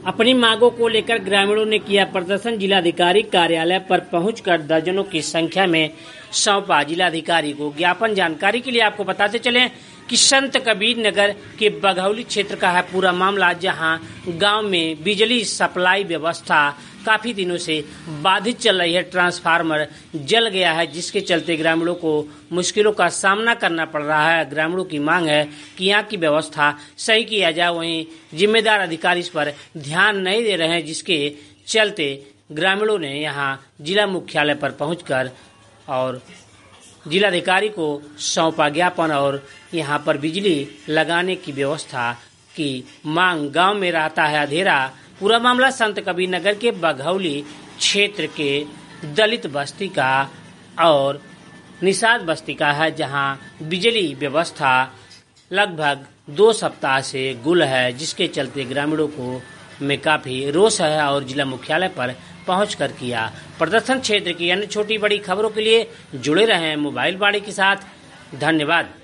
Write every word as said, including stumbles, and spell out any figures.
अपनी मांगों को लेकर ग्रामीणों ने किया प्रदर्शन। जिलाधिकारी कार्यालय पर पहुंचकर दर्जनों की संख्या में सौंपा जिलाधिकारी को ज्ञापन। जानकारी के लिए आपको बताते चलें कि संत कबीर नगर के बघौली क्षेत्र का है पूरा मामला, जहां गांव में बिजली सप्लाई व्यवस्था काफी दिनों से बाधित चल रही है। ट्रांसफार्मर जल गया है, जिसके चलते ग्रामीणों को मुश्किलों का सामना करना पड़ रहा है। ग्रामीणों की मांग है कि यहाँ की व्यवस्था सही किया जाए। वहीं जिम्मेदार अधिकारी इस पर ध्यान नहीं दे रहे हैं, जिसके चलते ग्रामीणों ने यहाँ जिला मुख्यालय पर पहुंचकर और जिलाधिकारी को सौंपा ज्ञापन और यहाँ पर बिजली लगाने की व्यवस्था की मांग। गांव में रहता है अंधेरा। पूरा मामला संत कबीर नगर के बघौली क्षेत्र के दलित बस्ती का और निषाद बस्ती का है, जहां बिजली व्यवस्था लगभग दो सप्ताह से गुल है, जिसके चलते ग्रामीणों को में काफी रोष है और जिला मुख्यालय पर पहुंचकर किया प्रदर्शन। क्षेत्र की अन्य छोटी बड़ी खबरों के लिए जुड़े रहें मोबाइल बाड़ी के साथ। धन्यवाद।